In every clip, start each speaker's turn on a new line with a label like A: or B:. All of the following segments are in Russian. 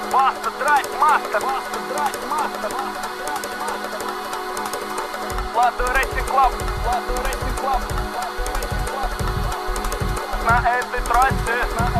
A: Баста, драйв, мастер. Ладу Рейсинг Клаб. На этой трассе.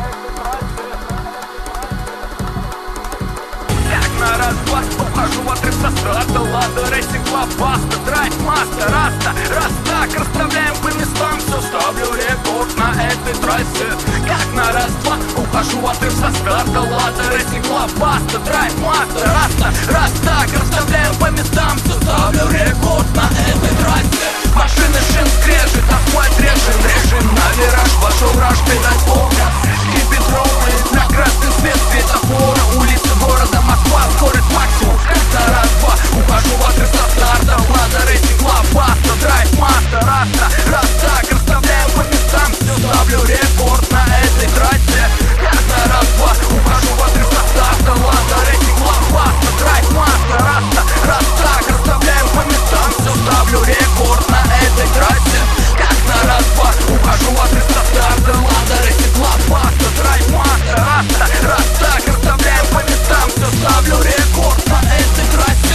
A: Как на раз-два ухожу в отрыв со старта. Ладу Рейсинг Клаб, Баста, драйв, мастер. Раз так, расставляем по местам. Все, ставлю рекорд на этой трассе. Как на раз-два ухожу в отрыв со старта. Ладу Рейсинг Клаб, Баста, драйв, мастер. Раз так, расставляем по местам. Все, ставлю рекорд на этой трассе. Машины шин скрежет, асфальт режем на вираж, вошел раш, педаль полка. Кипит ровно, на красный свет светофора. Улица города Москва, скорость максимум. Как на раз-два ухожу в отрыв со старта. Лада Рейсинг Клаб, Баста, драйв, мастер. Раз так, расставляем по местам. Все, ставлю рекорд на этой трассе. Как на раз-два ухожу в отрыв со старта. Лада Рейсинг Клаб, Баста, драйв, мастер. Раз так, расставляем по местам. Все, ставлю рекорд на этой трассе. Как на раз-два ухожу в отрыв со старта. Лада Рейсинг Клаб, Баста, драйв, мастер. Раз так, расставляем по местам. Все, ставлю рекорд на этой трассе.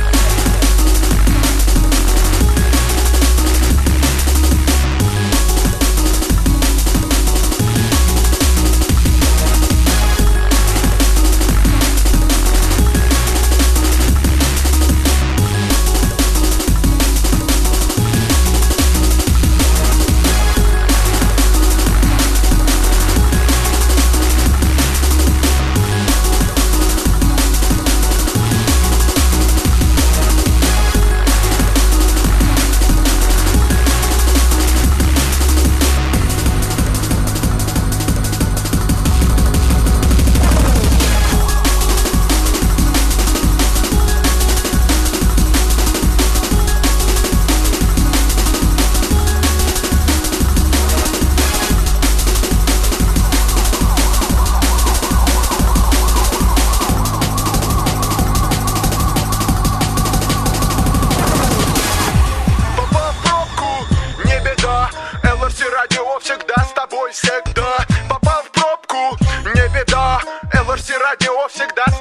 B: Всегда с тобой, всегда. Попал в пробку, не беда. LRC радио всегда